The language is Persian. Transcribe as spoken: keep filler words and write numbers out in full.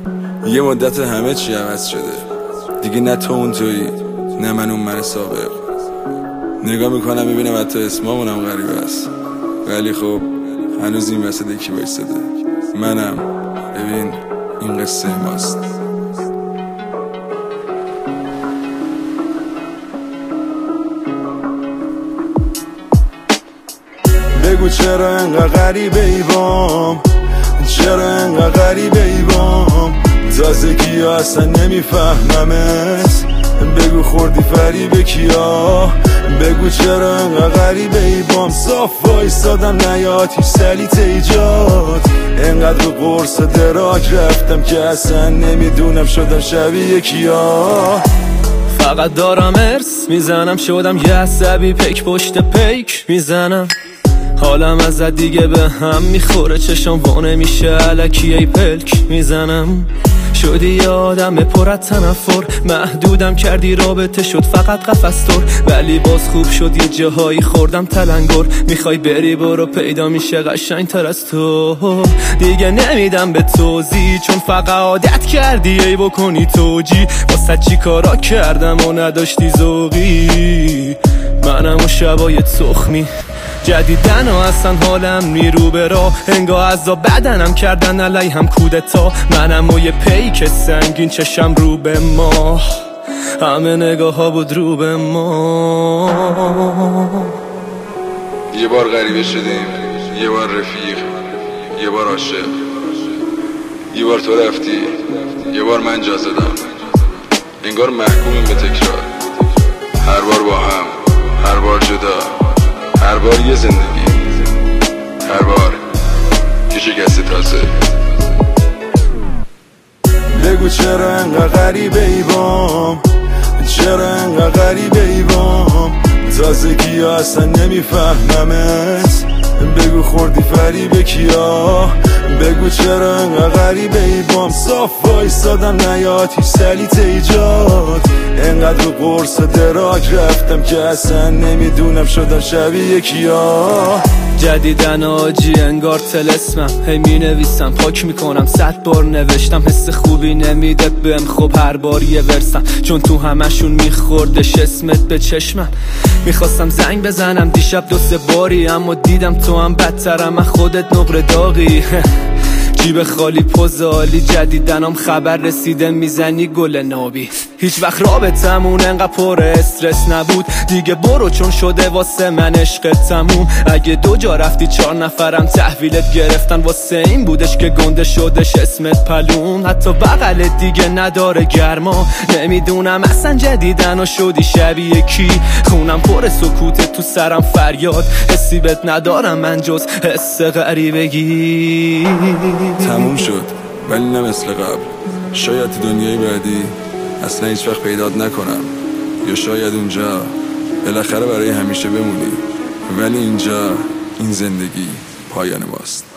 یه مدت همه چی عوض شده دیگه، نه تو اون تویی نه من اون من سابق. نگاه میکنم میبینم حتی اسمامونم غریبه است، ولی خب هنوز این وسط یکی بایستده. منم ببین این قصه ماست. بگو چرا انقدر غریبه ای بام، چرا انقدر غریبه ای بام، تازگی ها اصلا نمیفهممت. بگو خوردی فریب کیا، بگو چرا انقدر غریبه ای بام. صاف وایسادم نیاد هیچ سلیت ایجاد، انقدر رو قرص دراک رفتم که اصلا نمیدونم شدم شبیه کیا. فقط دارم ارس میزنم، شدم یه عصبی پیک پشت پیک میزنم. حالم از دیگه به هم میخوره، چشم وانه میشه علکی ای پلک میزنم. شدی یه آدم پر از تنفر، محدودم کردی رابطه شد فقط قفس تر، ولی باز خوب شد یه جاهایی خوردم تلنگر. میخوای بری برو پیدا میشه قشنگ تر از تو، دیگه نمیدم به توضیح چون فقط عادت کردی ای بکنی توجی. واسه چی کارا کردم و نداشتی ذوقی، منم و شبای تخمی جدیدن و اصلا حالم میرو به راه، انگاه عذا بدنم کردن علی هم کودتا. منم و یه پیک سنگین چشم رو به ما، همه نگاه ها بود رو به ما. یه بار غریبه شدیم، یه بار رفیق، یه بار عاشق، یه بار تو رفتی، یه بار من جا زدم. انگار محکومیم به تکرار، هر بار با هم، هر بار جدا، هر بار یه زندگی، هر بار یه شکست تازه. بگو چرا انقدر غریبه ای بام، چرا انقدر غریبه ای بام، تازگی ها اصلا نمیفهممت. بگو خوردی فریب کیا، بگو چرا انقدر غریبه ای بام. صاف وایسادم نیاد هیچ سلیت ایجاد، انقدر رو قرص دراک رفتم که اصلا نمیدونم شدم شبیه کیا. جدیدن آجی انگار تلسمم، هی می نویسم پاک میکنم صد بار نوشتم. حس خوبی نمیده بهم خب هر بار یه ورسم، چون تو همشون میخوردش اسمت به چشمم. میخواستم زنگ بزنم دیشب دو سه باری، اما دیدم تو هم بدترم از خودت نقره داغی. جیب خالی پوزالی جدیدنم خبر رسیده میزنی گل نابی. هیچ وقت رابطمون انقدر پر استرس نبود، دیگه برو چون شده واسه من عشق تموم. اگه دو جا رفتی چهار نفرم تحویلت گرفتن، واسه این بودش که گنده شدش اسمت پلوم. حتی بغلت دیگه نداره گرما، نمیدونم اصلا جدیدن و شدی شبیه کی. خونم پر سکوت تو سرم فریاد، حسی بهت ندارم من جز حس غریبگی. تموم شد ولی نه مثل قبل، شاید تو دنیای بعدی اصلا هیچ وقت پیدات نکنم، یا شاید اونجا بالاخره برای همیشه بمونی، ولی اینجا این زندگی پایان ماست.